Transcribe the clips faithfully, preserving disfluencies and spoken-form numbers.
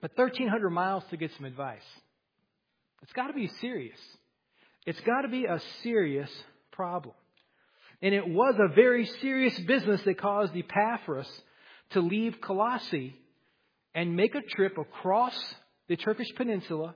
but thirteen hundred miles to get some advice. It's got to be serious. It's got to be a serious problem. And it was a very serious business that caused Epaphras to leave Colossae and make a trip across the Turkish peninsula,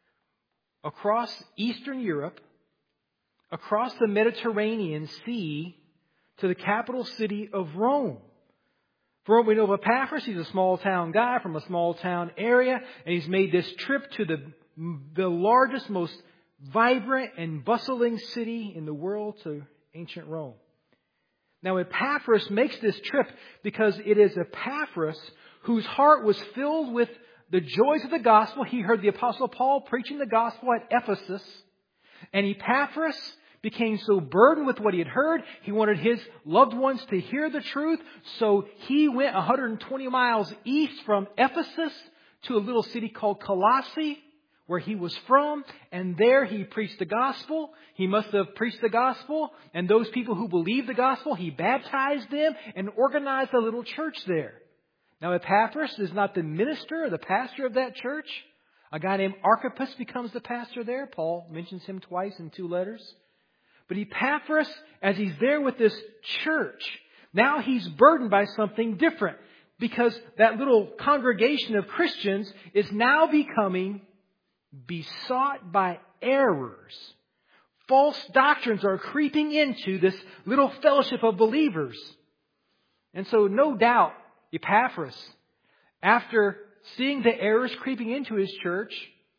across Eastern Europe, across the Mediterranean Sea to the capital city of Rome. For what we know of Epaphras, he's a small town guy from a small town area, and he's made this trip to the, the largest, most vibrant and bustling city in the world, to ancient Rome. Now Epaphras makes this trip because it is Epaphras whose heart was filled with the joys of the gospel. He heard the Apostle Paul preaching the gospel at Ephesus, and Epaphras became so burdened with what he had heard, he wanted his loved ones to hear the truth. So he went one hundred twenty miles east from Ephesus to a little city called Colossae, where he was from. And there he preached the gospel. He must have preached the gospel. And those people who believed the gospel, he baptized them and organized a little church there. Now Epaphras is not the minister or the pastor of that church. A guy named Archippus becomes the pastor there. Paul mentions him twice in two letters. But Epaphras, as he's there with this church, now he's burdened by something different, because that little congregation of Christians is now becoming besought by errors. False doctrines are creeping into this little fellowship of believers. And so no doubt Epaphras, after seeing the errors creeping into his church,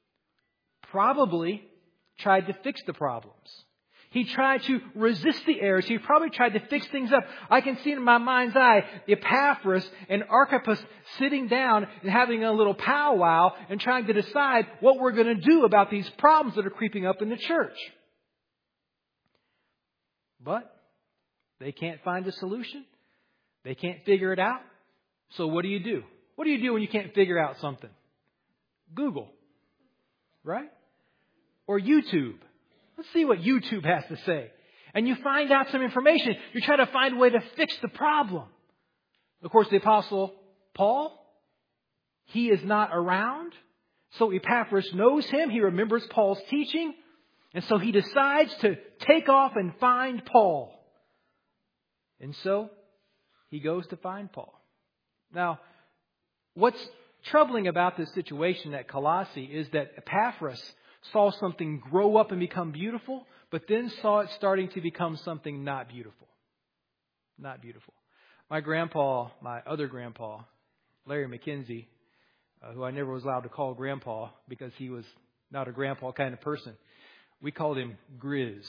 probably tried to fix the problems. He tried to resist the errors. He probably tried to fix things up. I can see in my mind's eye Epaphras and Archippus sitting down and having a little powwow and trying to decide what we're going to do about these problems that are creeping up in the church. But they can't find a solution. They can't figure it out. So what do you do? What do you do when you can't figure out something? Google, right? Or YouTube. Let's see what YouTube has to say. And you find out some information. You try to find a way to fix the problem. Of course, the Apostle Paul, he is not around. So Epaphras knows him. He remembers Paul's teaching. And so he decides to take off and find Paul. And so he goes to find Paul. Now, what's troubling about this situation at Colossae is that Epaphras saw something grow up and become beautiful, but then saw it starting to become something not beautiful. Not beautiful. My grandpa, my other grandpa, Larry McKenzie, uh, who I never was allowed to call grandpa because he was not a grandpa kind of person, we called him Grizz.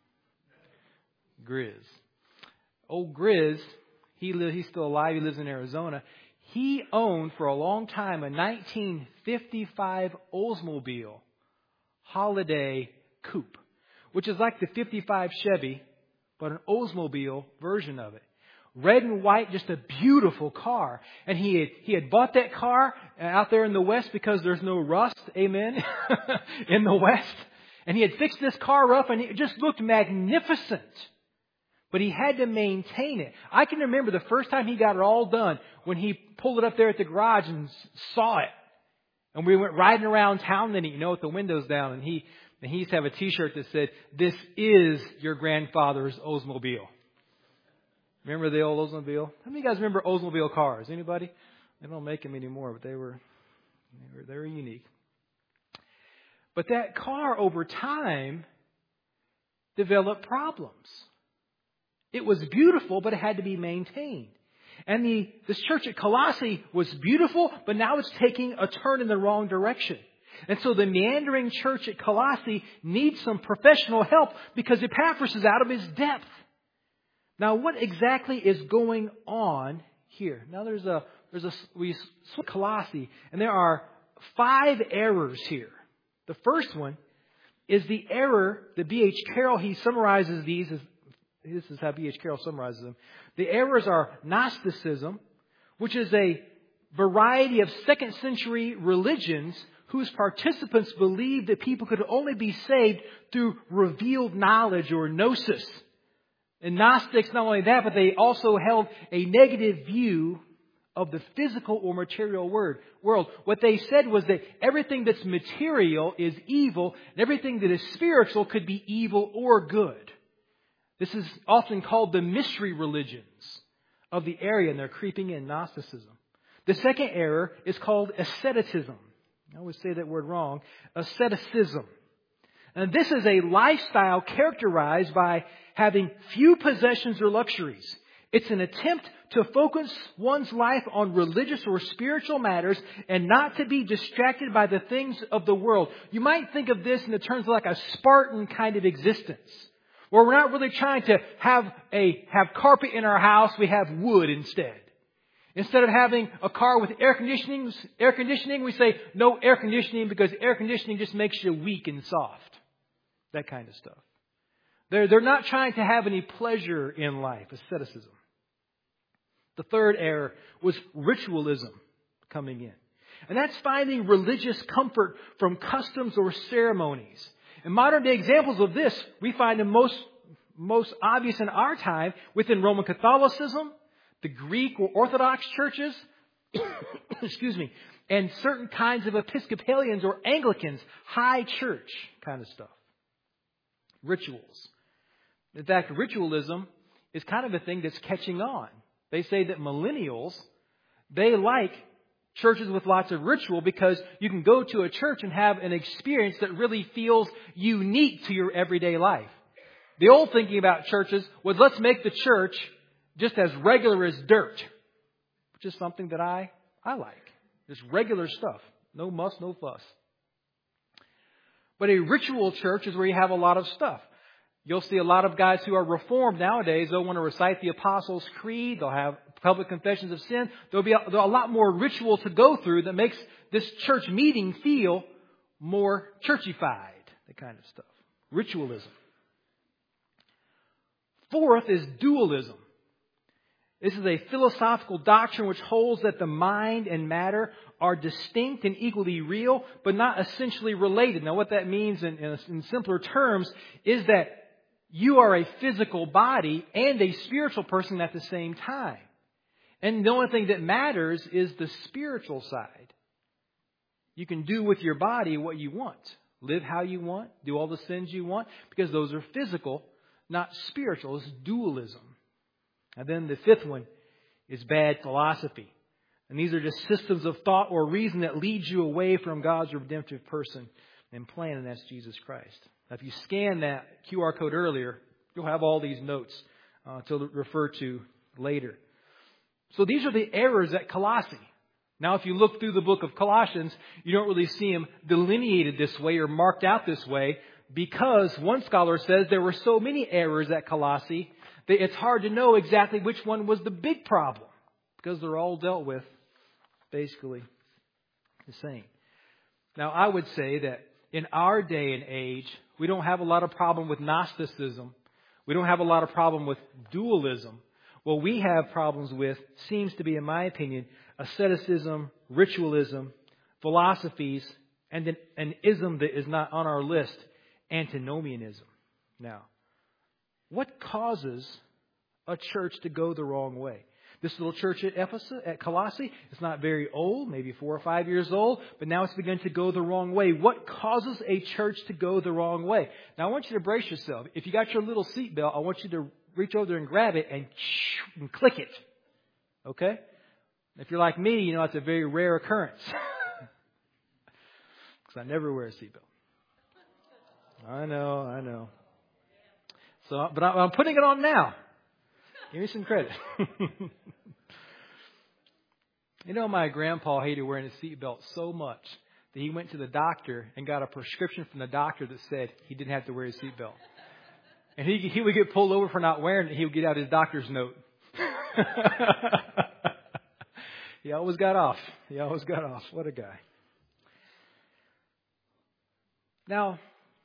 Grizz. Old Grizz, he li- he's still alive. He lives in Arizona. He owned for a long time a nineteen fifty-five Oldsmobile Holiday Coupe, which is like the fifty-five Chevy, but an Oldsmobile version of it. Red and white, just a beautiful car. And he had, he had bought that car out there in the West because there's no rust, amen, in the West. And he had fixed this car up and it just looked magnificent. But he had to maintain it. I can remember the first time he got it all done when he pulled it up there at the garage and saw it. And we went riding around town then, you know, with the windows down. And he and he used to have a T-shirt that said, "This is your grandfather's Oldsmobile." Remember the old Oldsmobile? How many of you guys remember Oldsmobile cars? Anybody? They don't make them anymore, but they were they were, they were unique. But that car over time developed problems. It was beautiful, but it had to be maintained. And the this church at Colossae was beautiful, but now it's taking a turn in the wrong direction. And so the meandering church at Colossae needs some professional help because Epaphras is out of his depth. Now, what exactly is going on here? Now, there's a there's a we Colossae, and there are five errors here. The first one is the error that B H Carroll, he summarizes these as this is how B H Carroll summarizes them. The errors are Gnosticism, which is a variety of second century religions whose participants believed that people could only be saved through revealed knowledge or gnosis. And Gnostics, not only that, but they also held a negative view of the physical or material word, world. What they said was that everything that's material is evil, and everything that is spiritual could be evil or good. This is often called the mystery religions of the area, and they're creeping in Gnosticism. The second error is called asceticism. I always say that word wrong. Asceticism. And this is a lifestyle characterized by having few possessions or luxuries. It's an attempt to focus one's life on religious or spiritual matters and not to be distracted by the things of the world. You might think of this in the terms of like a Spartan kind of existence, where we're not really trying to have a have carpet in our house, we have wood instead. Instead of having a car with air conditioning, air conditioning, we say no air conditioning because air conditioning just makes you weak and soft. That kind of stuff. They're, they're not trying to have any pleasure in life, asceticism. The third error was ritualism coming in. And that's finding religious comfort from customs or ceremonies. And modern day examples of this we find the most, most obvious in our time within Roman Catholicism, the Greek or Orthodox churches, excuse me, and certain kinds of Episcopalians or Anglicans, high church kind of stuff. Rituals. In fact, ritualism is kind of a thing that's catching on. They say that millennials, they like churches with lots of ritual because you can go to a church and have an experience that really feels unique to your everyday life. The old thinking about churches was let's make the church just as regular as dirt, which is something that I, I like. Just regular stuff. No muss, no fuss. But a ritual church is where you have a lot of stuff. You'll see a lot of guys who are reformed nowadays. They'll want to recite the Apostles' Creed. They'll have public confessions of sin. There'll be a, there'll be a lot more ritual to go through that makes this church meeting feel more churchified. That kind of stuff. Ritualism. Fourth is dualism. This is a philosophical doctrine which holds that the mind and matter are distinct and equally real, but not essentially related. Now, what that means in, in, in simpler terms is that you are a physical body and a spiritual person at the same time. And the only thing that matters is the spiritual side. You can do with your body what you want. Live how you want. Do all the sins you want. Because those are physical, not spiritual. It's dualism. And then the fifth one is bad philosophy. And these are just systems of thought or reason that lead you away from God's redemptive person and plan, and that's Jesus Christ. Now, if you scan that Q R code earlier, you'll have all these notes uh, to refer to later. So these are the errors at Colossae. Now, if you look through the book of Colossians, you don't really see them delineated this way or marked out this way because one scholar says there were so many errors at Colossae that it's hard to know exactly which one was the big problem because they're all dealt with basically the same. Now, I would say that in our day and age, we don't have a lot of problem with Gnosticism. We don't have a lot of problem with dualism. What we have problems with seems to be, in my opinion, asceticism, ritualism, philosophies, and an, an ism that is not on our list, antinomianism. Now, what causes a church to go the wrong way? This little church at Ephesus, at Colossae, it's not very old, maybe four or five years old, but now it's begun to go the wrong way. What causes a church to go the wrong way? Now, I want you to brace yourself. If you got your little seatbelt, I want you to reach over there and grab it and, and click it. Okay? If you're like me, you know it's a very rare occurrence. Because I never wear a seatbelt. I know, I know. So, but I'm putting it on now. Give me some credit. You know, my grandpa hated wearing a seatbelt so much that he went to the doctor and got a prescription from the doctor that said he didn't have to wear a seatbelt. And he he would get pulled over for not wearing it. He would get out his doctor's note. He always got off. He always got off. What a guy. Now,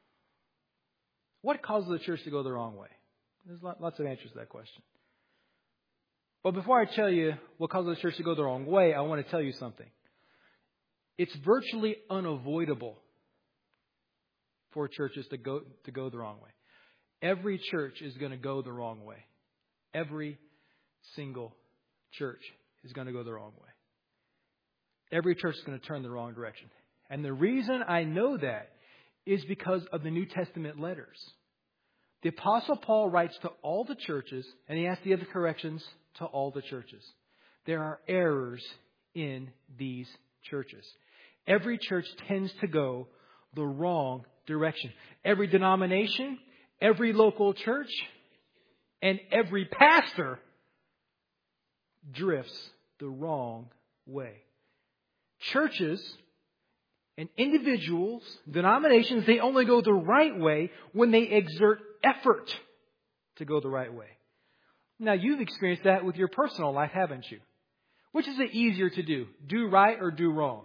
what causes the church to go the wrong way? There's lots of answers to that question. But before I tell you what causes the church to go the wrong way, I want to tell you something. It's virtually unavoidable for churches to go to go the wrong way. Every church is going to go the wrong way. Every single church is going to go the wrong way. Every church is going to turn the wrong direction. And the reason I know that is because of the New Testament letters. The Apostle Paul writes to all the churches, and he has to give the corrections to all the churches. There are errors in these churches. Every church tends to go the wrong direction. Every denomination, every local church, and every pastor drifts the wrong way. Churches and individuals, denominations, they only go the right way when they exert effort to go the right way. Now, you've experienced that with your personal life, haven't you? Which is it easier to do? Do right or do wrong?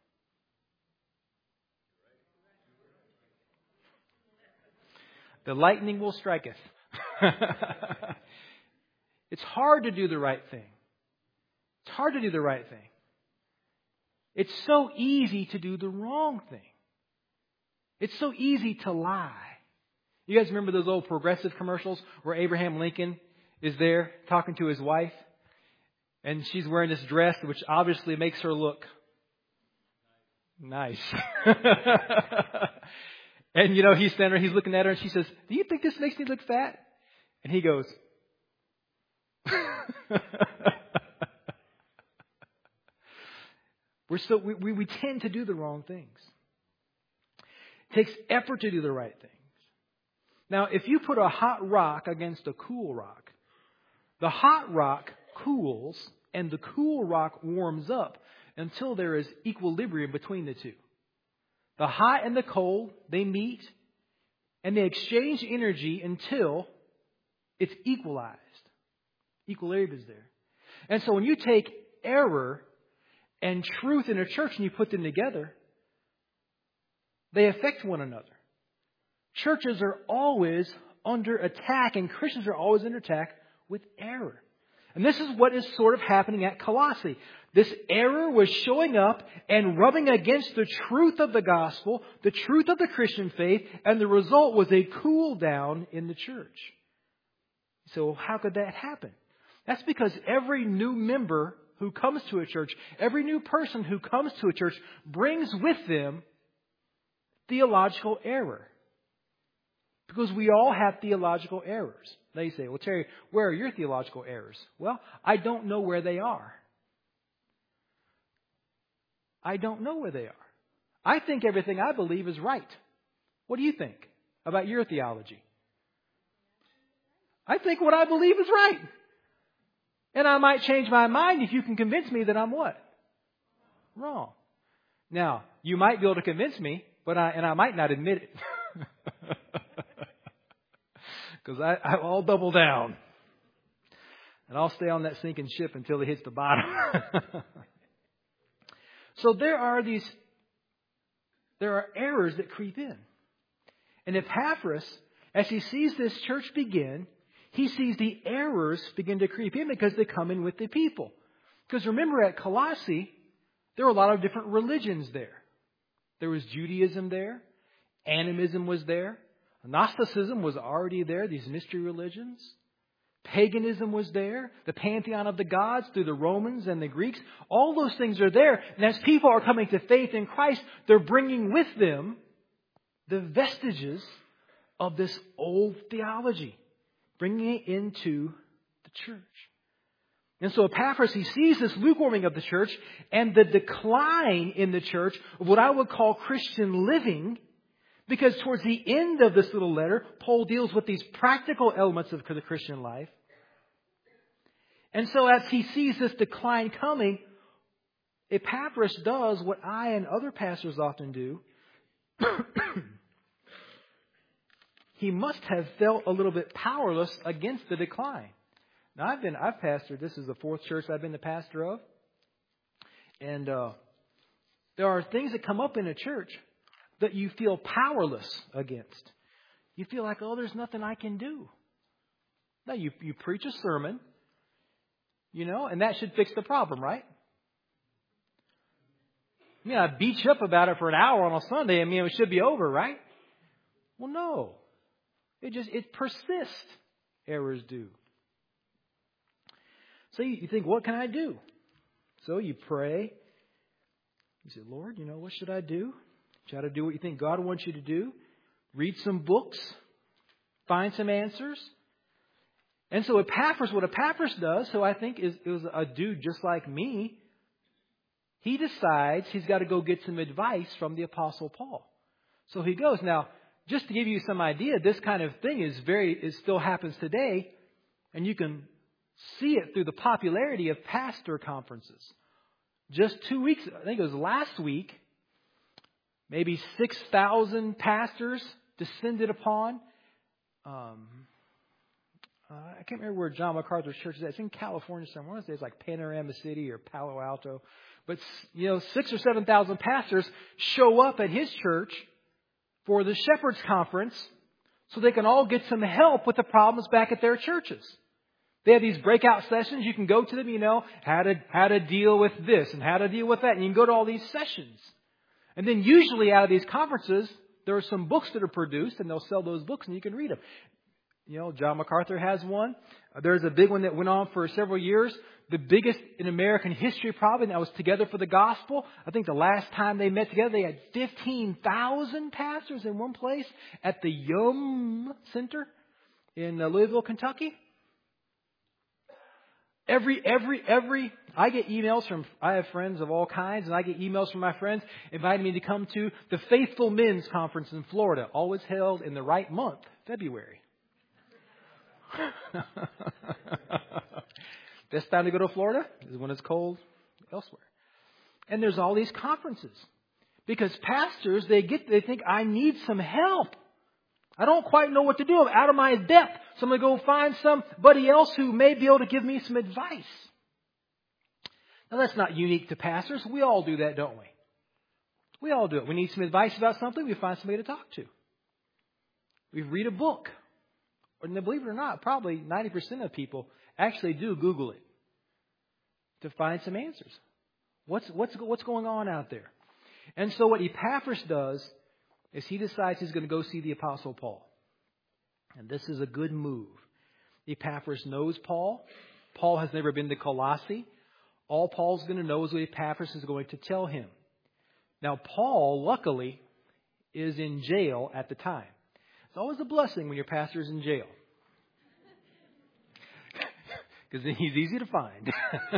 The lightning will striketh. It's hard to do the right thing. It's hard to do the right thing. It's so easy to do the wrong thing. It's so easy to lie. You guys remember those old Progressive commercials where Abraham Lincoln is there talking to his wife? And she's wearing this dress, which obviously makes her look nice. And, you know, he's standing there, he's looking at her, and she says, "Do you think this makes me look fat?" And he goes, We're so we, we, we tend to do the wrong things. It takes effort to do the right things. Now, if you put a hot rock against a cool rock, the hot rock cools and the cool rock warms up until there is equilibrium between the two. The hot and the cold, they meet and they exchange energy until it's equalized. Equilibrium is there. And so when you take error and truth in a church and you put them together, they affect one another. Churches are always under attack, and Christians are always under attack with error. And this is what is sort of happening at Colossae. This error was showing up and rubbing against the truth of the gospel, the truth of the Christian faith, and the result was a cool down in the church. So how could that happen? That's because every new member who comes to a church, every new person who comes to a church brings with them theological error. Because we all have theological errors. Now you say, "Well, Terry, where are your theological errors?" Well, I don't know where they are. I don't know where they are. I think everything I believe is right. What do you think about your theology? I think what I believe is right. And I might change my mind if you can convince me that I'm what? Wrong. Now, you might be able to convince me, but I, and I might not admit it. Because I, I'll double down. And I'll stay on that sinking ship until it hits the bottom. So there are these, there are errors that creep in. And Epaphras, as he sees this church begin, he sees the errors begin to creep in because they come in with the people. Because remember, at Colossae, there were a lot of different religions there. There was Judaism there. Animism was there. Gnosticism was already there, these mystery religions. Paganism was there. The pantheon of the gods through the Romans and the Greeks. All those things are there. And as people are coming to faith in Christ, they're bringing with them the vestiges of this old theology, bringing it into the church. And so Epaphras, he sees this lukewarming of the church and the decline in the church of what I would call Christian living. Because towards the end of this little letter, Paul deals with these practical elements of the Christian life. And so as he sees this decline coming, Epaphras does what I and other pastors often do. He must have felt a little bit powerless against the decline. Now, I've been, I've pastored, this is the fourth church I've been the pastor of. And uh, there are things that come up in a church that you feel powerless against. You feel like, oh, there's nothing I can do. Now, you, you preach a sermon, you know, and that should fix the problem, right? I mean, I beat you up about it for an hour on a Sunday. I mean, it should be over, right? Well, no. It just, it persists. Errors do. So you, you think, what can I do? So you pray. You say, Lord, you know, what should I do? Try to do what you think God wants you to do. Read some books. Find some answers. And so Epaphras, what Epaphras does, so I think is, is a dude just like me, he decides he's got to go get some advice from the Apostle Paul. So he goes. Now, just to give you some idea, this kind of thing is very, it still happens today. And you can see it through the popularity of pastor conferences. Just two weeks, I think it was last week, maybe six thousand pastors descended upon. Um, uh, I can't remember where John MacArthur's church is at. It's in California somewhere. I want to say it's like Panorama City or Palo Alto. But, you know, six or seven thousand pastors show up at his church for the Shepherds Conference so they can all get some help with the problems back at their churches. They have these breakout sessions. You can go to them, you know, how to, how to deal with this and how to deal with that. And you can go to all these sessions. And then usually out of these conferences, there are some books that are produced and they'll sell those books and you can read them. You know, John MacArthur has one. There's a big one that went on for several years. The biggest in American history probably, that was Together for the Gospel. I think the last time they met together, they had fifteen thousand pastors in one place at the Yum Center in Louisville, Kentucky. Every, every, every, I get emails from, I have friends of all kinds, and I get emails from my friends inviting me to come to the Faithful Men's Conference in Florida, always held in the right month, February. Best time to go to Florida is when it's cold elsewhere. And there's all these conferences. Because pastors, they get, they think, I need some help. I don't quite know what to do. I'm out of my depth. So I'm going to go find somebody else who may be able to give me some advice. Now, that's not unique to pastors. We all do that, don't we? We all do it. We need some advice about something. We find somebody to talk to. We read a book. And believe it or not, probably ninety percent of people actually do Google it to find some answers. What's, what's, what's going on out there? And so what Epaphras does is he decides he's going to go see the Apostle Paul. And this is a good move. Epaphras knows Paul. Paul has never been to Colossae. All Paul's going to know is what Epaphras is going to tell him. Now, Paul, luckily, is in jail at the time. It's always a blessing when your pastor is in jail. Because then he's easy to find.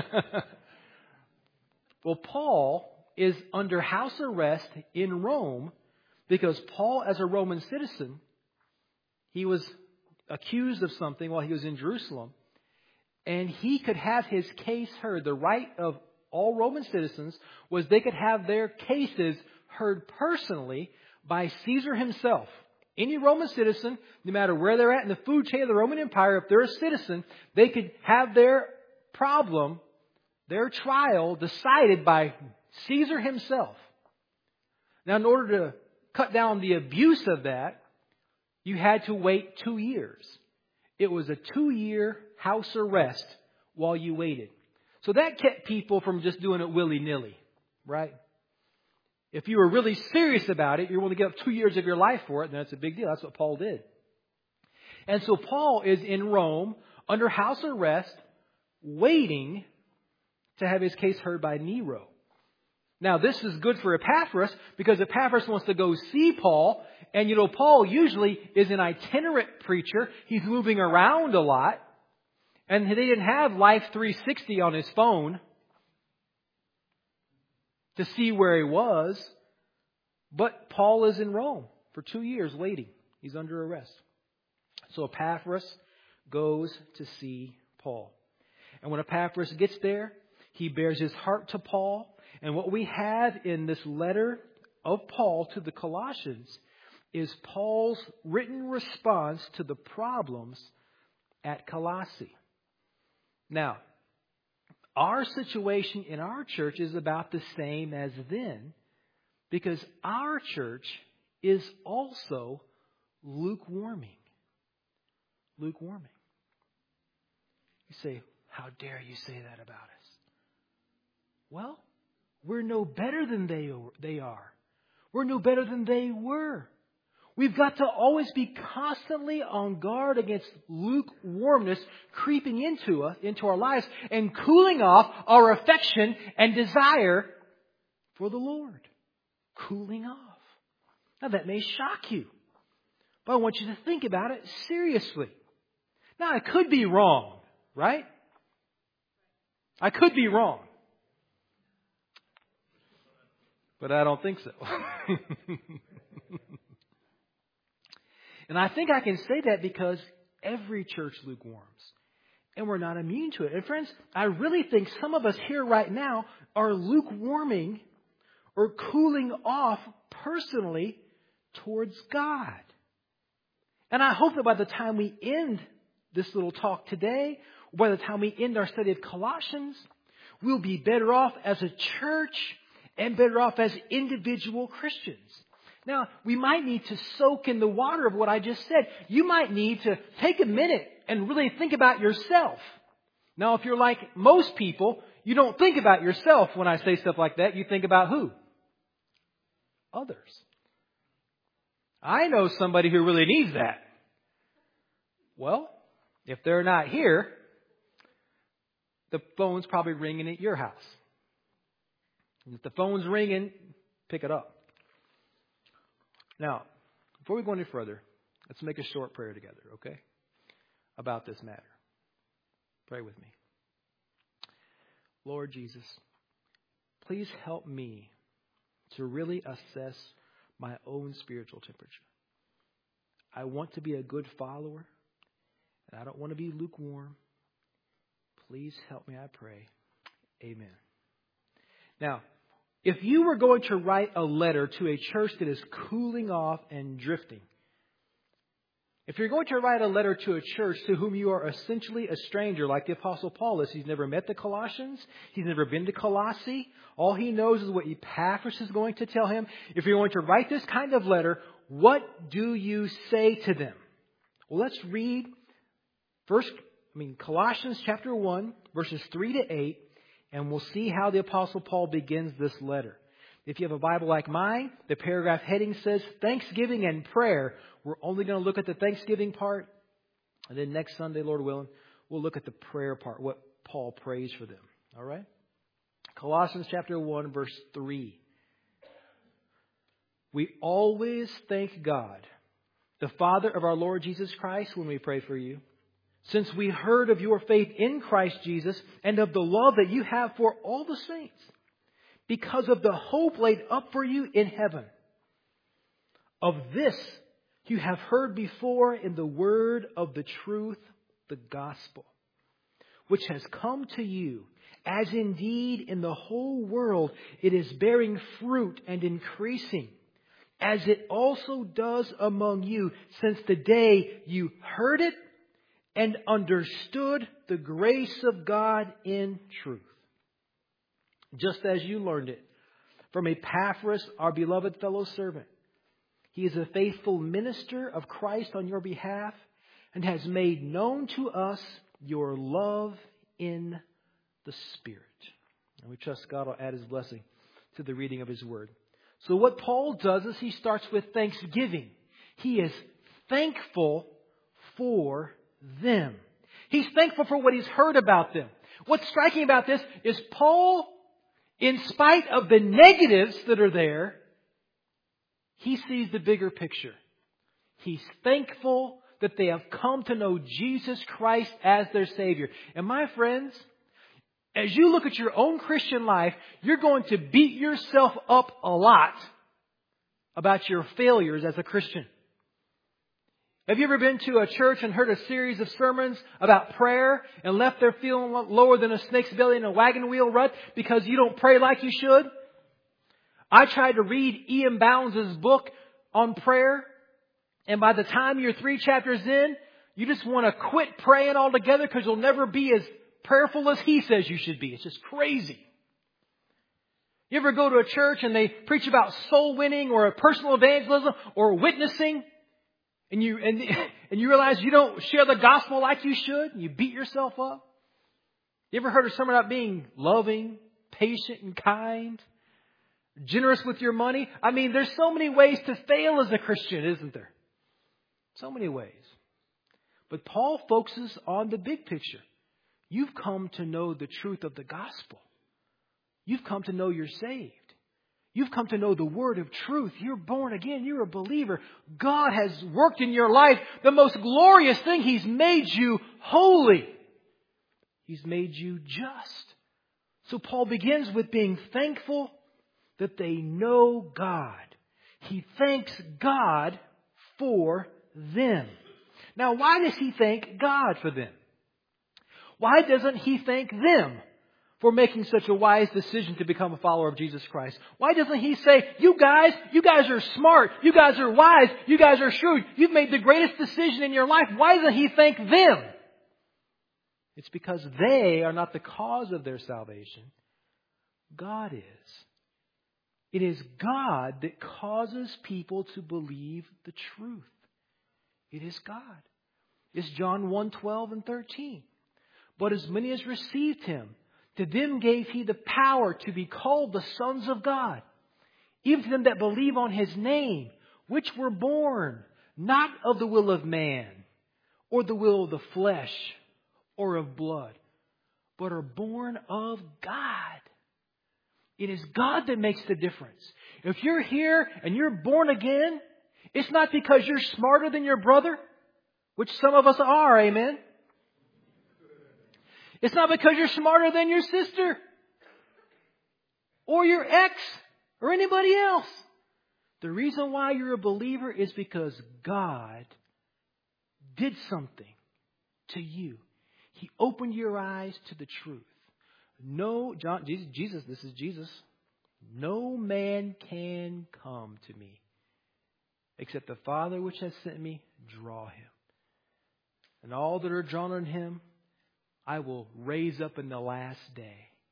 Well, Paul is under house arrest in Rome because Paul, as a Roman citizen, he was accused of something while he was in Jerusalem. And he could have his case heard. The right of all Roman citizens was they could have their cases heard personally by Caesar himself. Any Roman citizen, no matter where they're at in the food chain of the Roman Empire, if they're a citizen, they could have their problem, their trial, decided by Caesar himself. Now, in order to cut down the abuse of that, you had to wait two years. It was a two-year house arrest while you waited. So that kept people from just doing it willy-nilly, right? If you were really serious about it, you're willing to give up two years of your life for it, then that's a big deal. That's what Paul did. And so Paul is in Rome under house arrest, waiting to have his case heard by Nero. Now, this is good for Epaphras because Epaphras wants to go see Paul. And, you know, Paul usually is an itinerant preacher. He's moving around a lot. And they didn't have Life three sixty on his phone to see where he was. But Paul is in Rome for two years waiting. He's under arrest. So Epaphras goes to see Paul. And when Epaphras gets there, he bears his heart to Paul. And what we have in this letter of Paul to the Colossians is Paul's written response to the problems at Colossae. Now, our situation in our church is about the same as then, because our church is also lukewarming. Lukewarming. You say, how dare you say that about us? Well, we're no better than they they are. We're no better than they were. We've got to always be constantly on guard against lukewarmness creeping into us, into our lives, and cooling off our affection and desire for the Lord. Cooling off. Now that may shock you, but I want you to think about it seriously. Now I could be wrong, right? I could be wrong. But I don't think so. And I think I can say that because every church lukewarms. And we're not immune to it. And friends, I really think some of us here right now are lukewarming or cooling off personally towards God. And I hope that by the time we end this little talk today, or by the time we end our study of Colossians, we'll be better off as a church and better off as individual Christians. Now, we might need to soak in the water of what I just said. You might need to take a minute and really think about yourself. Now, if you're like most people, you don't think about yourself when I say stuff like that. You think about who? Others. I know somebody who really needs that. Well, if they're not here, the phone's probably ringing at your house. And if the phone's ringing, pick it up. Now, before we go any further, let's make a short prayer together, okay? About this matter. Pray with me. Lord Jesus, please help me to really assess my own spiritual temperature. I want to be a good follower, and I don't want to be lukewarm. Please help me, I pray. Amen. Now, if you were going to write a letter to a church that is cooling off and drifting, if you're going to write a letter to a church to whom you are essentially a stranger, like the Apostle Paul is, he's never met the Colossians, he's never been to Colossae, all he knows is what Epaphras is going to tell him. If you're going to write this kind of letter, what do you say to them? Well, let's read first, I mean, Colossians chapter one, verses three to eight. And we'll see how the Apostle Paul begins this letter. If you have a Bible like mine, the paragraph heading says Thanksgiving and Prayer. We're only going to look at the Thanksgiving part. And then next Sunday, Lord willing, we'll look at the prayer part, what Paul prays for them. All right? Colossians chapter one, verse three. We always thank God, the Father of our Lord Jesus Christ, when we pray for you, since we heard of your faith in Christ Jesus and of the love that you have for all the saints, because of the hope laid up for you in heaven. Of this you have heard before in the word of the truth, the gospel, which has come to you, as indeed in the whole world it is bearing fruit and increasing, as it also does among you since the day you heard it and understood the grace of God in truth. Just as you learned it from Epaphras, our beloved fellow servant. He is a faithful minister of Christ on your behalf and has made known to us your love in the Spirit. And we trust God will add His blessing to the reading of His Word. So what Paul does is he starts with thanksgiving. He is thankful for them. He's thankful for what he's heard about them. What's striking about this is Paul, in spite of the negatives that are there, he sees the bigger picture. He's thankful that they have come to know Jesus Christ as their Savior. And my friends, as you look at your own Christian life, you're going to beat yourself up a lot about your failures as a Christian. Have you ever been to a church and heard a series of sermons about prayer and left there feeling lower than a snake's belly in a wagon wheel rut because you don't pray like you should? I tried to read Ian Bounds' book on prayer, and by the time you're three chapters in, you just want to quit praying altogether because you'll never be as prayerful as he says you should be. It's just crazy. You ever go to a church and they preach about soul winning or personal evangelism or witnessing, and you and, and you realize you don't share the gospel like you should, and you beat yourself up? You ever heard a sermon about being loving, patient, and kind? generous with your money. I mean, there's so many ways to fail as a Christian, isn't there? So many ways. But Paul focuses on the big picture. You've come to know the truth of the gospel. You've come to know you're saved. You've come to know the word of truth. You're born again. You're a believer. God has worked in your life the most glorious thing. He's made you holy. He's made you just. So Paul begins with being thankful that they know God. He thanks God for them. Now, why does he thank God for them? Why doesn't he thank them for making such a wise decision to become a follower of Jesus Christ? Why doesn't he say, you guys, you guys are smart. You guys are wise. You guys are shrewd. You've made the greatest decision in your life. Why doesn't he thank them? It's because they are not the cause of their salvation. God is. It is God that causes people to believe the truth. It is God. It's John one, twelve and thirteen. But as many as received him, to them gave he the power to be called the sons of God, even to them that believe on his name, which were born not of the will of man, or the will of the flesh, or of blood, but are born of God. It is God that makes the difference. If you're here and you're born again, it's not because you're smarter than your brother, which some of us are, amen. It's not because you're smarter than your sister or your ex or anybody else. The reason why you're a believer is because God did something to you. He opened your eyes to the truth. No, John, Jesus, Jesus, this is Jesus. No man can come to me except the Father which has sent me draw him. And all that are drawn on him, I will raise up in the last day.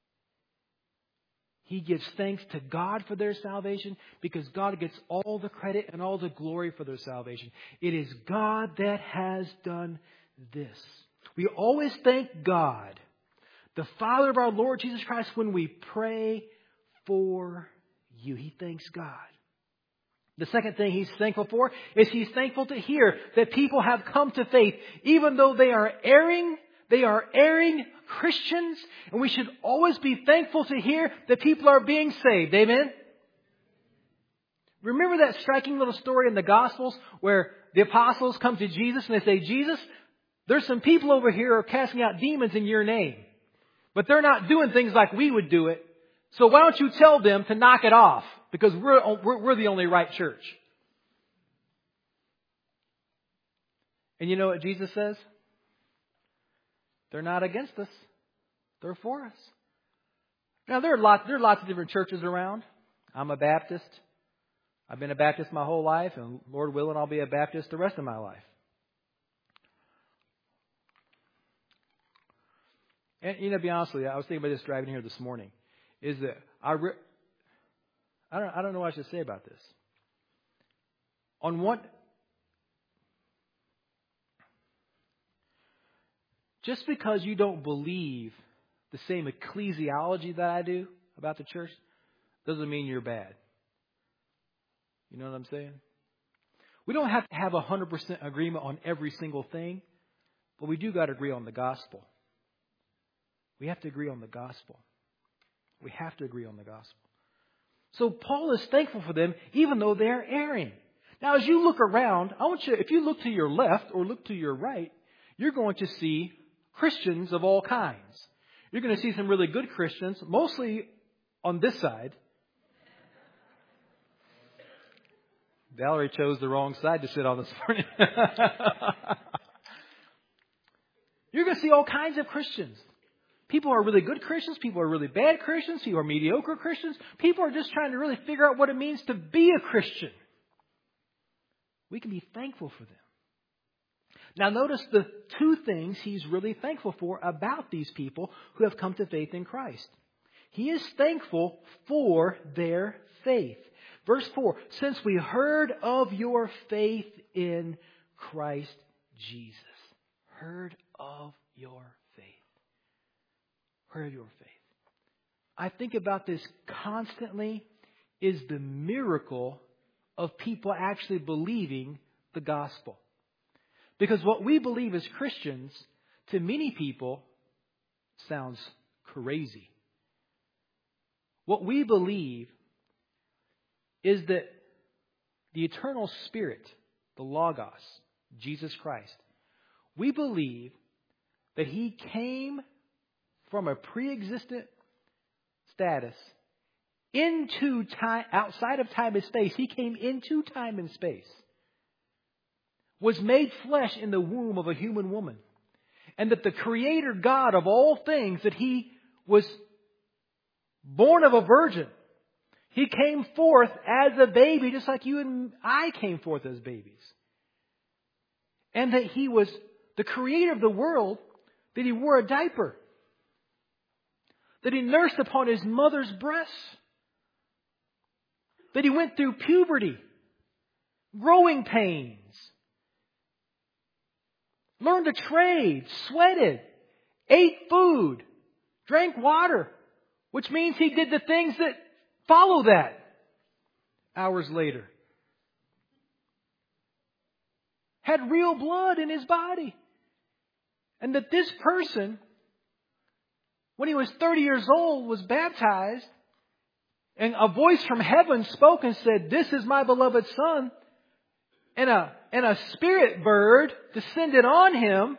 He gives thanks to God for their salvation because God gets all the credit and all the glory for their salvation. It is God that has done this. We always thank God, the Father of our Lord Jesus Christ, when we pray for you. He thanks God. The second thing he's thankful for is he's thankful to hear that people have come to faith, even though they are erring. They are erring Christians, and we should always be thankful to hear that people are being saved. Amen? Remember that striking little story in the Gospels where the apostles come to Jesus and they say, Jesus, there's some people over here who are casting out demons in your name, but they're not doing things like we would do it. So why don't you tell them to knock it off? Because we're, we're, we're the only right church. And you know what Jesus says? They're not against us. They're for us. Now, there are lots, there are lots of different churches around. I'm a Baptist. I've been a Baptist my whole life, and Lord willing, I'll be a Baptist the rest of my life. And, you know, to be honest with you, I was thinking about this driving here this morning, is that I, re- I don't, I don't know what I should say about this. On one, just because you don't believe the same ecclesiology that I do about the church doesn't mean you're bad. You know what I'm saying? We don't have to have a one hundred percent agreement on every single thing, but we do got to agree on the gospel. We have to agree on the gospel. We have to agree on the gospel. So Paul is thankful for them even though they're erring. Now, as you look around, I want you, if you look to your left or look to your right, you're going to see Christians of all kinds. You're going to see some really good Christians, mostly on this side. Valerie chose the wrong side to sit on this morning. You're going to see all kinds of Christians. People are really good Christians. People are really bad Christians. People are mediocre Christians. People are just trying to really figure out what it means to be a Christian. We can be thankful for them. Now notice the two things he's really thankful for about these people who have come to faith in Christ. He is thankful for their faith. Verse four, since we heard of your faith in Christ Jesus. Heard of your faith. Heard of your faith. I think about this constantly is the miracle of people actually believing the gospel. Because what we believe as Christians, to many people, sounds crazy. What we believe is that the eternal Spirit, the Logos, Jesus Christ, we believe that He came from a pre-existent status into time, outside of time and space. He came into time and space, was made flesh in the womb of a human woman, and that the Creator God of all things, that He was born of a virgin. He came forth as a baby, just like you and I came forth as babies. And that He was the Creator of the world, that He wore a diaper, that He nursed upon His mother's breasts, that He went through puberty, growing pains, learned a trade, sweated, ate food, drank water, which means He did the things that follow that hours later. Had real blood in His body. And that this person, when He was thirty years old, was baptized, and a voice from heaven spoke and said, "This is my beloved Son." And a, and a spirit bird descended on Him.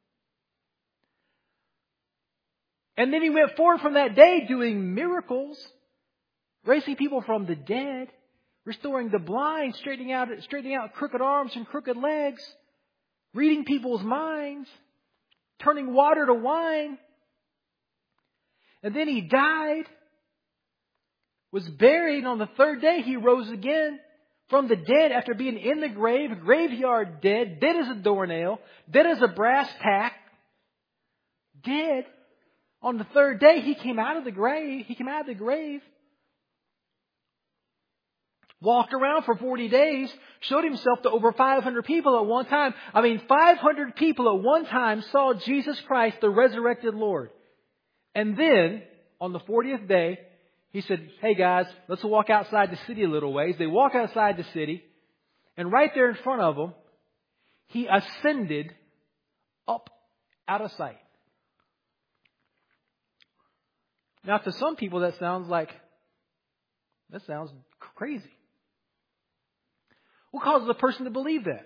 And then He went forward from that day doing miracles, raising people from the dead, restoring the blind, straightening out, straightening out crooked arms and crooked legs, reading people's minds, turning water to wine. And then He died, was buried, and on the third day He rose again from the dead after being in the grave, graveyard dead, dead as a doornail, dead as a brass tack, dead. On the third day He came out of the grave. He came out of the grave. Walked around for forty days, showed Himself to over five hundred people at one time. I mean, five hundred people at one time saw Jesus Christ, the resurrected Lord. And then, on the fortieth day, He said, "Hey guys, let's walk outside the city a little ways." They walk outside the city, and right there in front of them, He ascended up out of sight. Now, to some people, that sounds like, that sounds crazy. What causes a person to believe that?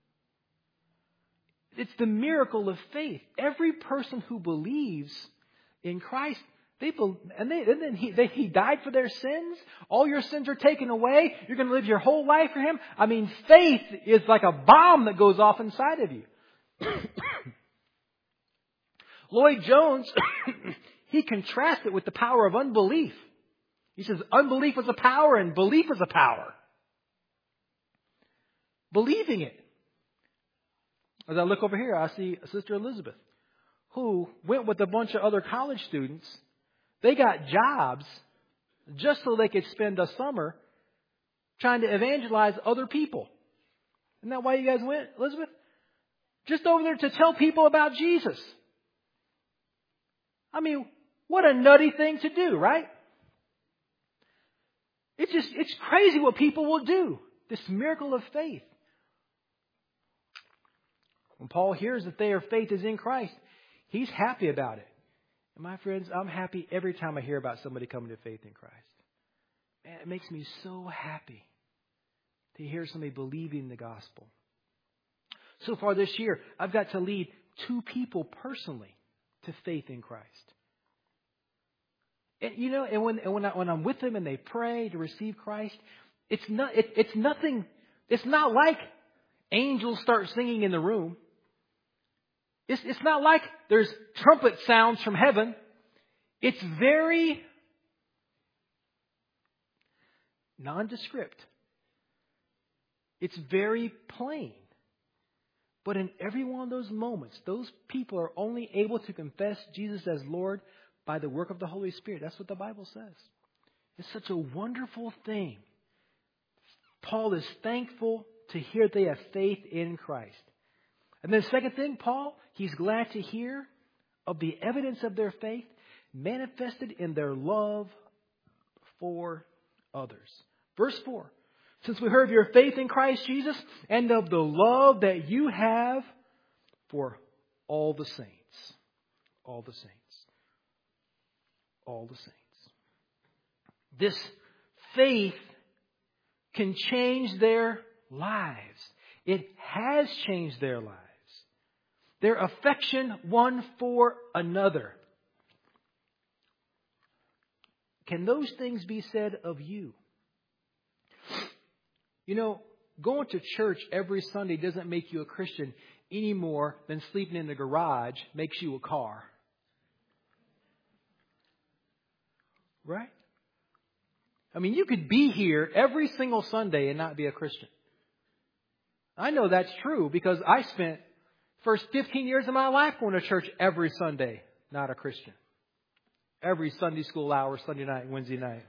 It's the miracle of faith. Every person who believes in Christ, they be, and, they, and then he, they, he died for their sins. All your sins are taken away. You're going to live your whole life for Him. I mean, faith is like a bomb that goes off inside of you. Lloyd Jones, he contrasts it with the power of unbelief. He says unbelief is a power and belief is a power. Believing it. As I look over here, I see Sister Elizabeth, who went with a bunch of other college students. They got jobs just so they could spend a summer trying to evangelize other people. Isn't that why you guys went, Elizabeth? Just over there to tell people about Jesus. I mean, what a nutty thing to do, right? It's just, it's crazy what people will do. This miracle of faith. When Paul hears that their faith is in Christ, he's happy about it. And my friends, I'm happy every time I hear about somebody coming to faith in Christ. Man, it makes me so happy to hear somebody believing the gospel. So far this year, I've got to lead two people personally to faith in Christ. And, you know, and when and when, I, when I'm with them and they pray to receive Christ, it's not it, it's nothing. It's not like angels start singing in the room. It's it's not like there's trumpet sounds from heaven. It's very nondescript. It's very plain. But in every one of those moments, those people are only able to confess Jesus as Lord by the work of the Holy Spirit. That's what the Bible says. It's such a wonderful thing. Paul is thankful to hear they have faith in Christ. And then the second thing, Paul, he's glad to hear of the evidence of their faith manifested in their love for others. Verse four. Since we heard of your faith in Christ Jesus and of the love that you have for all the saints. All the saints. All the saints. This faith can change their lives. It has changed their lives. Their affection one for another. Can those things be said of you? You know, going to church every Sunday doesn't make you a Christian any more than sleeping in the garage makes you a car. Right? I mean, you could be here every single Sunday and not be a Christian. I know that's true because I spent the first fifteen years of my life going to church every Sunday, not a Christian. Every Sunday school hour, Sunday night, Wednesday night.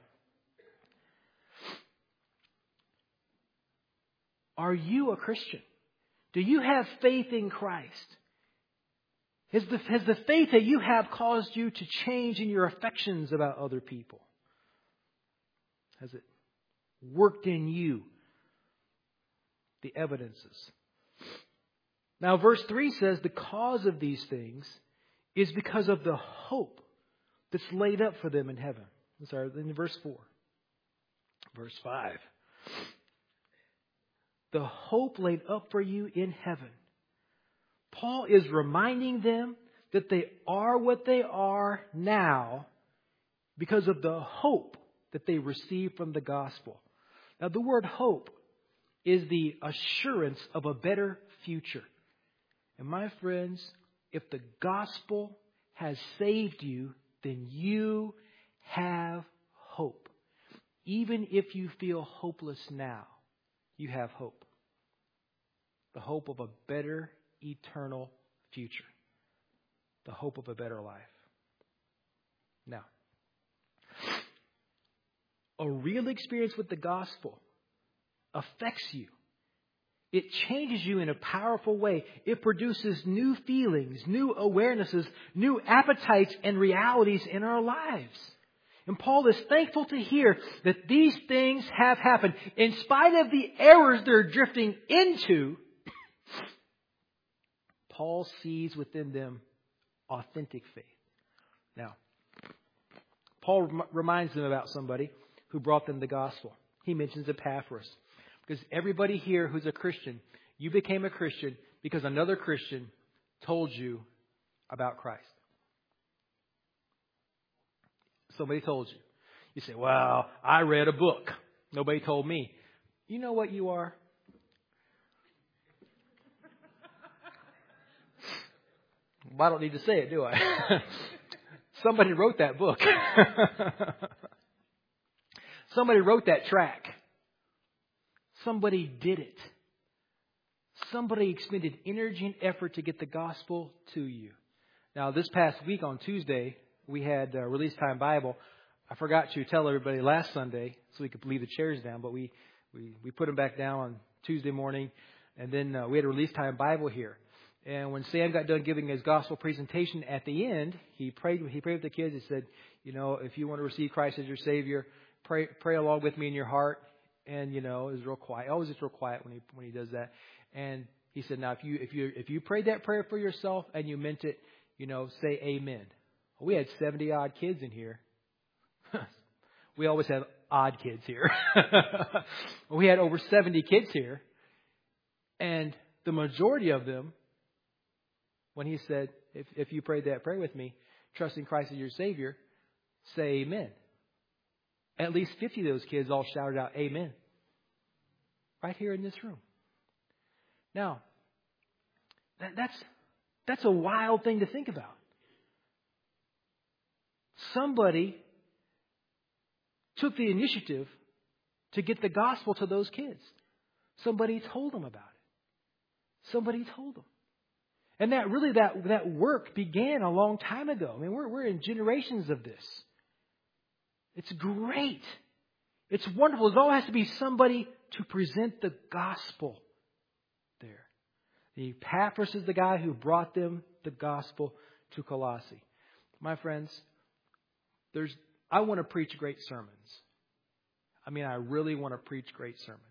Are you a Christian? Do you have faith in Christ? Has the, has the faith that you have caused you to change in your affections about other people? Has it worked in you? The evidences. Now, verse three says the cause of these things is because of the hope that's laid up for them in heaven. I'm sorry, in verse four. Verse five. The hope laid up for you in heaven. Paul is reminding them that they are what they are now because of the hope that they receive from the gospel. Now, the word hope is the assurance of a better future. And my friends, if the gospel has saved you, then you have hope. Even if you feel hopeless now, you have hope. The hope of a better eternal future. The hope of a better life. Now, a real experience with the gospel affects you. It changes you in a powerful way. It produces new feelings, new awarenesses, new appetites and realities in our lives. And Paul is thankful to hear that these things have happened. In spite of the errors they're drifting into, Paul sees within them authentic faith. Now, Paul rem- reminds them about somebody who brought them the gospel. He mentions Epaphras. Because everybody here who's a Christian, you became a Christian because another Christian told you about Christ. Somebody told you. You say, well, I read a book. Nobody told me. You know what you are? Well, I don't need to say it, do I? Somebody wrote that book. Somebody wrote that track. Somebody did it. Somebody expended energy and effort to get the gospel to you. Now, this past week on Tuesday, we had uh, Release Time Bible. I forgot to tell everybody last Sunday so we could leave the chairs down, but we, we, we put them back down on Tuesday morning. And then uh, we had a Release Time Bible here. And when Sam got done giving his gospel presentation at the end, he prayed, he prayed with the kids. He said, you know, if you want to receive Christ as your Savior, pray, pray along with me in your heart. And, you know, it was real quiet. Always just real quiet when he when he does that. And he said, now, if you if you if you prayed that prayer for yourself and you meant it, you know, say amen. Well, we had seventy odd kids in here. We always have odd kids here. We had over seventy kids here. And the majority of them, when he said, if, if you prayed that prayer with me, trusting Christ as your Savior, say amen. At least fifty of those kids all shouted out amen. Right here in this room. Now, that, that's, that's a wild thing to think about. Somebody took the initiative to get the gospel to those kids. Somebody told them about it. Somebody told them. And that really, that, that work began a long time ago. I mean, we're, we're in generations of this. It's great. It's wonderful. There always has to be somebody to present the gospel there. The Epaphras is the guy who brought them the gospel to Colossae. My friends, there's I want to preach great sermons. I mean, I really want to preach great sermons.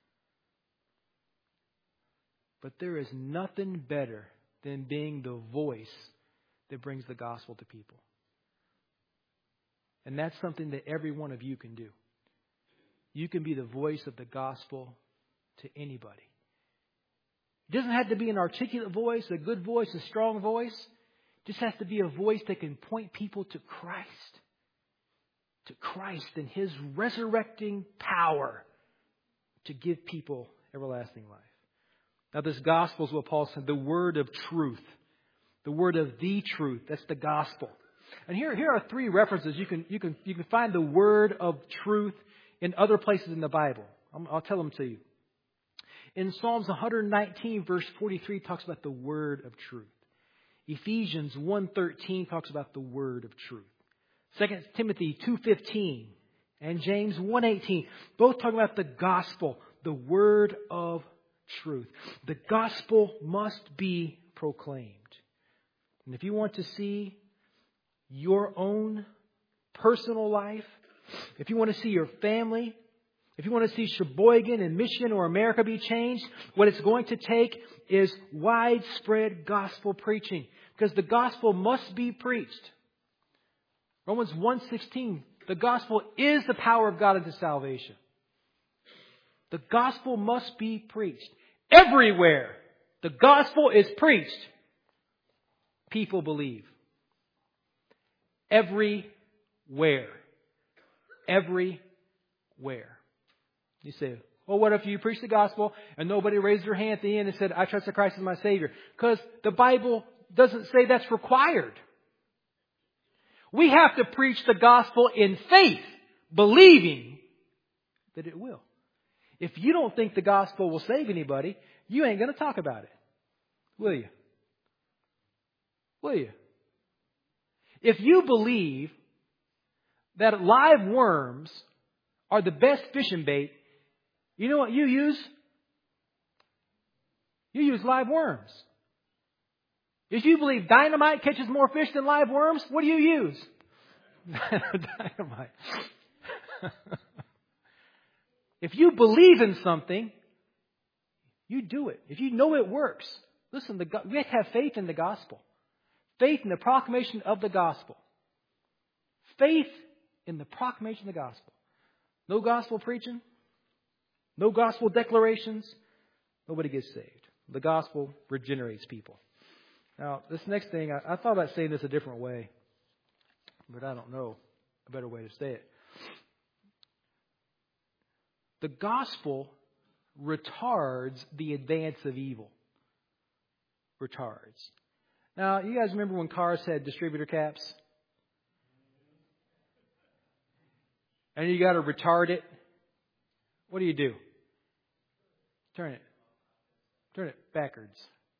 But there is nothing better than being the voice that brings the gospel to people. And that's something that every one of you can do. You can be the voice of the gospel to anybody. It doesn't have to be an articulate voice, a good voice, a strong voice. It just has to be a voice that can point people to Christ. To Christ and His resurrecting power to give people everlasting life. Now this gospel is what Paul said, the word of truth. The word of the truth. That's the gospel. And here, here are three references. You can, you can, you can find the word of truth in other places in the Bible. I'll tell them to you. In Psalms one nineteen, verse forty-three, talks about the word of truth. Ephesians one thirteen talks about the word of truth. Second Timothy two fifteen and James one eighteen both talk about the gospel, the word of truth. The gospel must be proclaimed. And if you want to see your own personal life, if you want to see your family, if you want to see Sheboygan and Michigan or America be changed, what it's going to take is widespread gospel preaching. Because the gospel must be preached. Romans one sixteen, the gospel is the power of God unto salvation. The gospel must be preached. Everywhere the gospel is preached, people believe. Everywhere. Everywhere. You say, well, what if you preach the gospel and nobody raised their hand at the end and said, I trust in Christ as my Savior? Because the Bible doesn't say that's required. We have to preach the gospel in faith, believing that it will. If you don't think the gospel will save anybody, you ain't going to talk about it. Will you? Will you? If you believe that live worms are the best fishing bait, you know what you use? You use live worms. If you believe dynamite catches more fish than live worms, what do you use? Dynamite. If you believe in something, you do it. If you know it works. Listen, the, we have to have faith in the gospel. Faith in the proclamation of the gospel. Faith in the proclamation of the gospel. No gospel preaching. No gospel declarations. Nobody gets saved. The gospel regenerates people. Now, this next thing, I, I thought about saying this a different way, but I don't know a better way to say it. The gospel retards the advance of evil. Retards. Now, you guys remember when cars had distributor caps? And you got to retard it. What do you do? Turn it. Turn it backwards.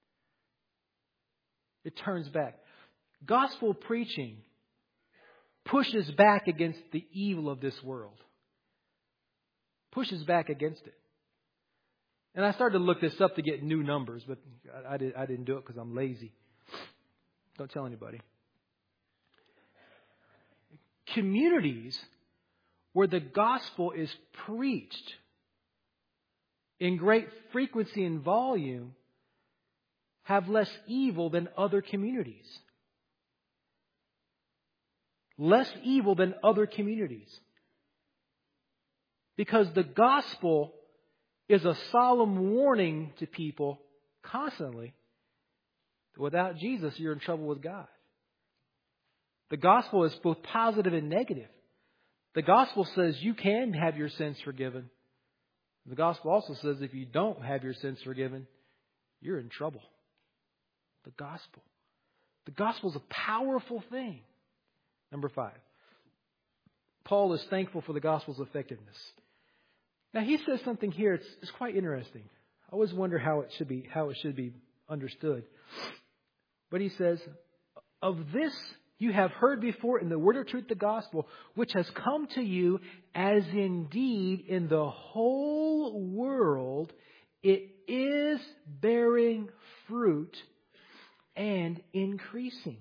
It turns back. Gospel preaching pushes back against the evil of this world. Pushes back against it. And I started to look this up to get new numbers, but I, I, did, I didn't do it because I'm lazy. Don't tell anybody. Communities where the gospel is preached in great frequency and volume have less evil than other communities. Less evil than other communities. Because the gospel is a solemn warning to people constantly that without Jesus, you're in trouble with God. The gospel is both positive and negative. The gospel says you can have your sins forgiven. The gospel also says if you don't have your sins forgiven, you're in trouble. The gospel. The gospel is a powerful thing. Number five. Paul is thankful for the gospel's effectiveness. Now he says something here. It's, it's quite interesting. I always wonder how it should be how it should be understood. But he says, "Of this you have heard before in the word of truth, the gospel, which has come to you, as indeed in the whole world it is bearing fruit and increasing."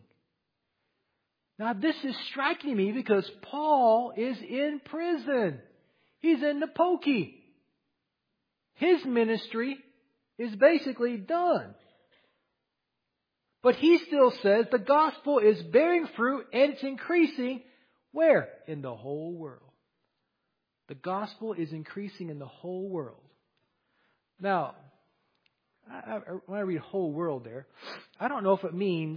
Now this is striking me because Paul is in prison. He's in the pokey. His ministry is basically done. But he still says the gospel is bearing fruit and it's increasing where? In the whole world. The gospel is increasing in the whole world. Now, I, I, when I read whole world there, I don't know if it means,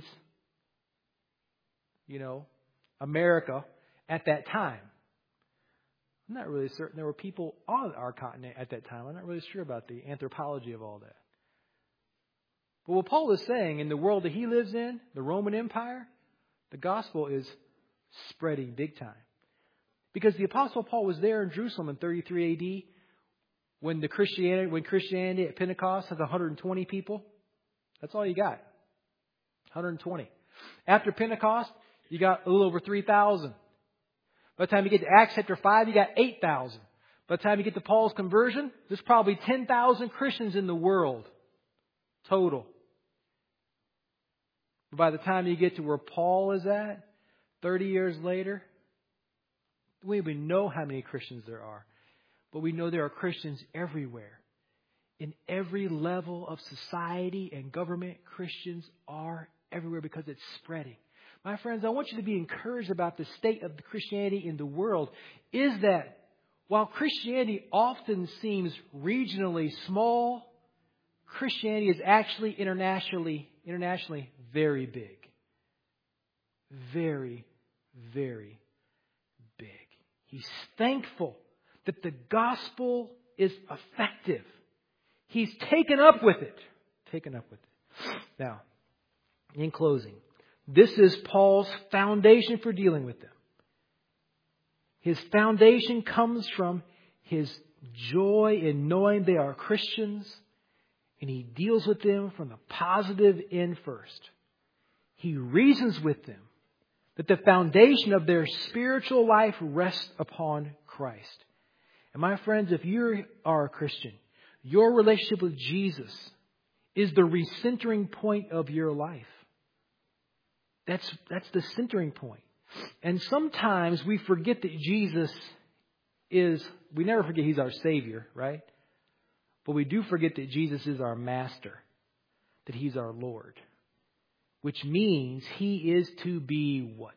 you know, America at that time. I'm not really certain. There were people on our continent at that time. I'm not really sure about the anthropology of all that. But what Paul is saying, in the world that he lives in, the Roman Empire, the gospel is spreading big time. Because the Apostle Paul was there in Jerusalem in thirty-three A D when the Christianity, when Christianity at Pentecost has one hundred twenty people. That's all you got. one hundred twenty. After Pentecost, you got a little over three thousand. By the time you get to Acts chapter five, you got eight thousand. By the time you get to Paul's conversion, there's probably ten thousand Christians in the world total. By the time you get to where Paul is at, thirty years later, we don't even know how many Christians there are. But we know there are Christians everywhere. In every level of society and government, Christians are everywhere because it's spreading. My friends, I want you to be encouraged about the state of the Christianity in the world. Is that while Christianity often seems regionally small, Christianity is actually internationally, internationally very big. Very, very big. He's thankful that the gospel is effective. He's taken up with it. Taken up with it. Now, in closing, this is Paul's foundation for dealing with them. His foundation comes from his joy in knowing they are Christians, and he deals with them from the positive end first. He reasons with them that the foundation of their spiritual life rests upon Christ. And my friends, if you are a Christian, your relationship with Jesus is the recentering point of your life. That's, that's the centering point. And sometimes we forget that Jesus is, we never forget He's our Savior, right? But we do forget that Jesus is our Master, that He's our Lord. Which means He is to be what?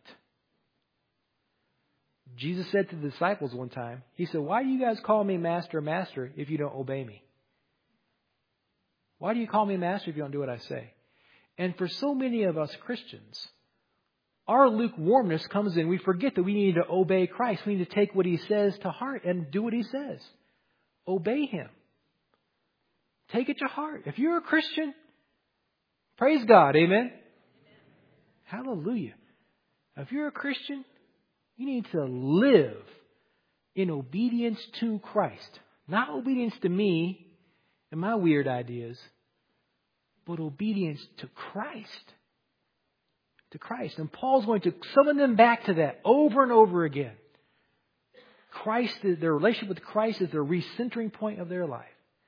Jesus said to the disciples one time, He said, why do you guys call me Master, Master if you don't obey me? Why do you call me Master if you don't do what I say? And for so many of us Christians, our lukewarmness comes in. We forget that we need to obey Christ. We need to take what He says to heart and do what He says. Obey Him. Take it to heart. If you're a Christian, praise God. Amen. Hallelujah. If you're a Christian, you need to live in obedience to Christ. Not obedience to me and my weird ideas, but obedience to Christ. To Christ. And Paul's going to summon them back to that over and over again. Christ, their relationship with Christ is the recentering point of their life.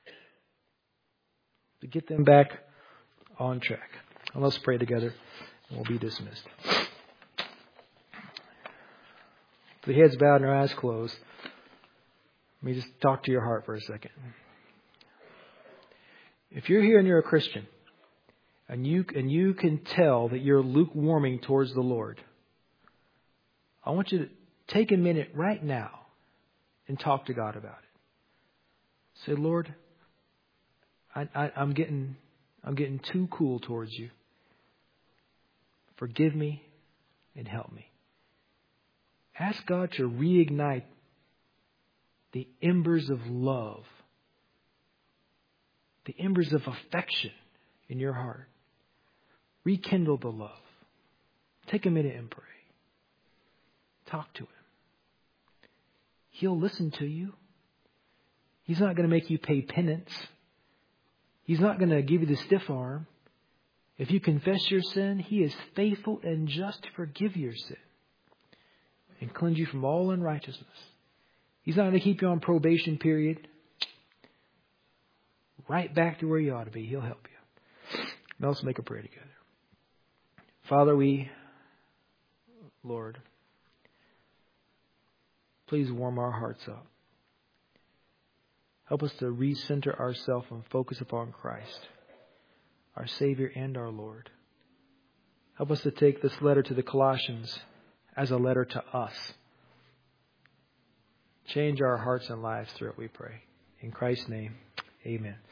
To get them back on track. And let's pray together. We'll be dismissed. The heads bowed and our eyes closed. Let me just talk to your heart for a second. If you're here and you're a Christian, and you and you can tell that you're lukewarming towards the Lord, I want you to take a minute right now and talk to God about it. Say, Lord, I, I, I'm getting I'm getting too cool towards you. Forgive me and help me. Ask God to reignite the embers of love, the embers of affection in your heart. Rekindle the love. Take a minute and pray. Talk to Him. He'll listen to you. He's not going to make you pay penance. He's not going to give you the stiff arm. If you confess your sin, He is faithful and just to forgive your sin and cleanse you from all unrighteousness. He's not going to keep you on probation period. Right back to where you ought to be. He'll help you. Now let's make a prayer together. Father, we, Lord, please warm our hearts up. Help us to recenter ourselves and focus upon Christ, our Savior and our Lord. Help us to take this letter to the Colossians as a letter to us. Change our hearts and lives through it, we pray. In Christ's name, amen.